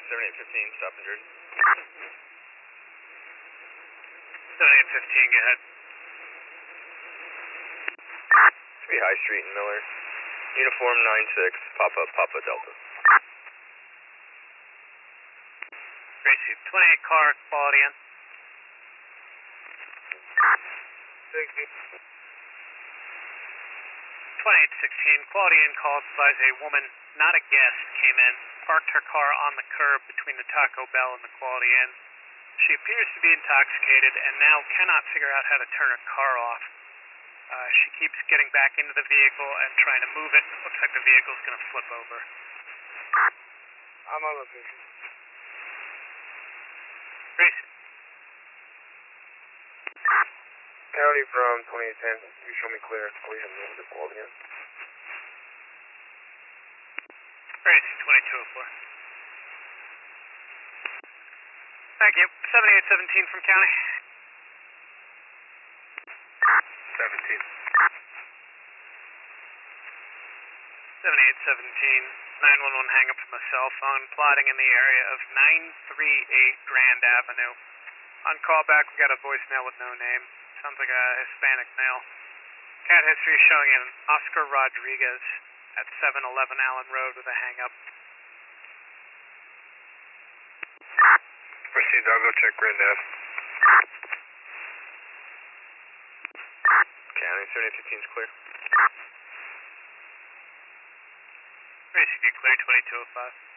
7815, stop injured. 7815, go ahead. Should be High Street in Miller. Uniform 96, Papa Delta. Gracie, 28 car, quality in. 2816, quality in call advise a woman, not a guest, came in, parked her car on the curb between the Taco Bell and the Quality Inn. She appears to be intoxicated and now cannot figure out how to turn her car off. She keeps getting back into the vehicle and trying to move it. Looks like the vehicle's going to flip over. I'm on location. Gracie. County from 2810, you show me clear collision with the Quality Inn. Gracie, 2204. Thank you. 7817 from County. 17. 7817, 911 hang up from a cell phone, plotting in the area of 938 Grand Avenue. On callback, we got a voicemail with no name. Sounds like a Hispanic male. Cat history showing an Oscar Rodriguez at 711 Allen Road with a hang up. Proceed, I'll go check Grand Ave. County 7815 is clear. Basically clear, 2205.